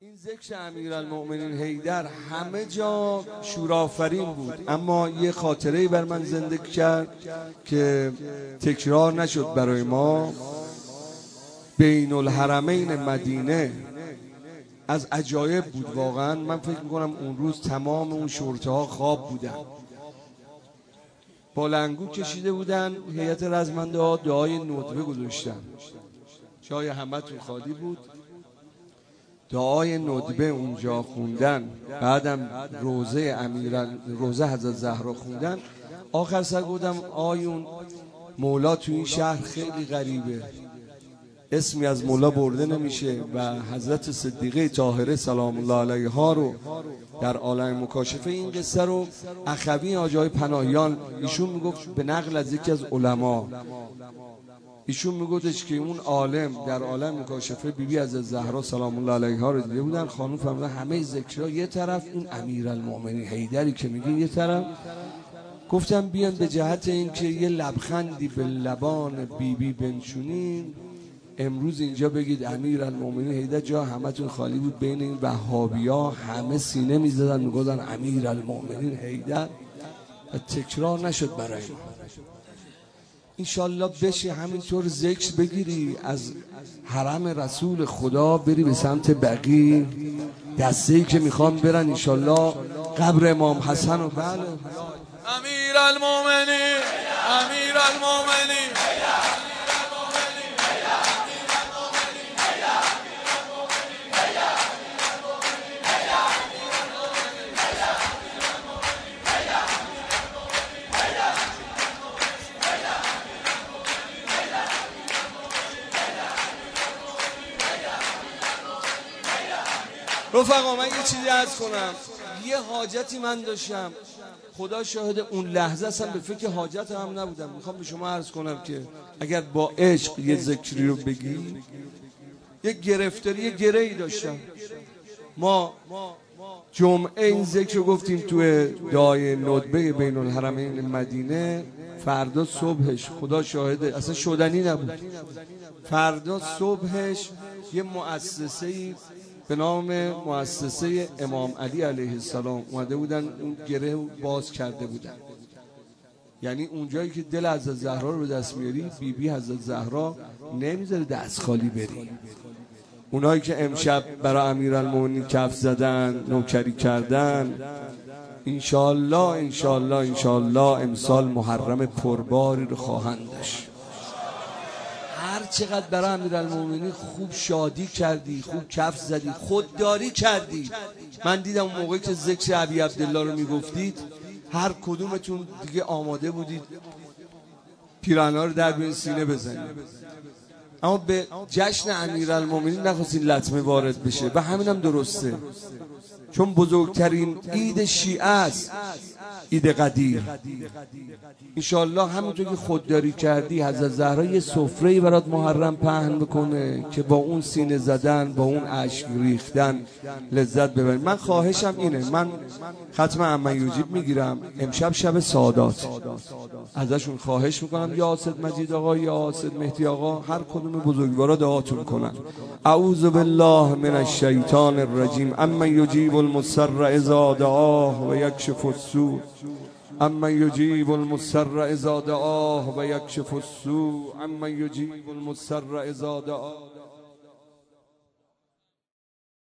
این ذکر امیرالمؤمنین حیدر همه جا شورآفرین بود، اما یه خاطره‌ای بر من زنده کرد که تکرار نشد برای ما. بین الحرمین مدینه از عجایب بود واقعا. من فکر میکنم اون روز تمام اون شرطه ها خواب بودن، بالنگو کشیده بودن، هیئت رزمنده ها دعای ندبه گذاشتن، جای همتون خالی بود، دعای ندبه اونجا خوندن، بعدم روزه حضرت زهرا خوندن. آخر سر گفتم آیون مولا تو این شهر خیلی غریبه، اسمی از مولا برده نمیشه و حضرت صدیقه طاهره سلام الله علیها رو در عالم مکاشفه این قصه رو اخوی آجای پناهیان ایشون میگفت به نقل از یکی از علما، ایشون میگفتش که اون عالم در عالم مکاشفه بیبی از زهرا سلام الله علیها رو دیده بودن. خانم فرمودن همه ذکرها یه طرف، این امیرالمؤمنین حیدری که میگین یه طرف. گفتم بیان به جهت اینکه یه لبخندی به لبان بیبی بنشونین، امروز اینجا بگید امیرالمؤمنین حیدر، جا همتون خالی بود. بین این وهابیا همه سینه میزدن میگفتن امیرالمؤمنین حیدر و تکرار نشد برای ما. انشالله بشه همینطور ذکر بگیری از حرم رسول خدا بری به سمت بقیع، دسته‌ای که میخوام برن انشالله قبر امام حسن و بله امیرالمؤمنین امیرالمؤمنین رفقا، من یه چیزی عرض کنم. یه حاجتی من داشتم، خدا شاهد اون لحظه اصلا به فکر حاجت هم نبودم. میخوام به شما عرض کنم که اگر با عشق یه ذکری رو بگی، یه گرفتاری، یه گره‌ای داشتم. ما جمعه این ذکر رو گفتیم توی دعای ندبه بین الحرمین مدینه. فردا صبحش خدا شاهده اصلا شدنی نبود، فردا صبحش یه مؤسسه‌ای به نام مؤسسه امام علی علیه السلام اومده بودن، اون گره باز کرده بودن. یعنی اونجایی که دل حضرت زهرا رو به دست میاری، بیبی حضرت زهرا نمیذاره دست خالی بری. اونایی که امشب برای امیرالمؤمنین کف زدن، نوکری کردن، انشالله انشالله انشالله امسال محرم پرباری رو خواهند داشت. هر چقدر برای امیرالمؤمنین خوب شادی کردی، خوب کف زدی، خودداری کردی. من دیدم اون موقعی که ذکر ابی عبدالله رو میگفتید، هر کدومتون دیگه آماده بودید پیراهن‌ها رو در بین سینه بزنید، اما به جشن امیرالمؤمنین نخواستید لطمه وارد بشه و همینم درسته، چون بزرگترین عید شیعه است، عید قدیر. انشالله همونطور که خودداری کردی حضرت زهرا یه سفره‌ای برات محرم پهن بکنه که با اون سینه زدن، با اون اشک ریختن لذت ببری. من خواهشم اینه، من ختم عمه یوجیب میگیرم امشب، شب سعادات، ازشون خواهش میکنم یا حاسد مجید آقا یا حاسد مهدی آقا، هر کدوم بزرگوارا دعاتون کنن. اعوذ بالله من الشیطان الرجیم. اما یجیب المضطر اذا دعاه و یکشف السوء، اما یجیب المضطر اذا دعاه و یکشف السوء، اما یجیب المضطر اذا دعاه.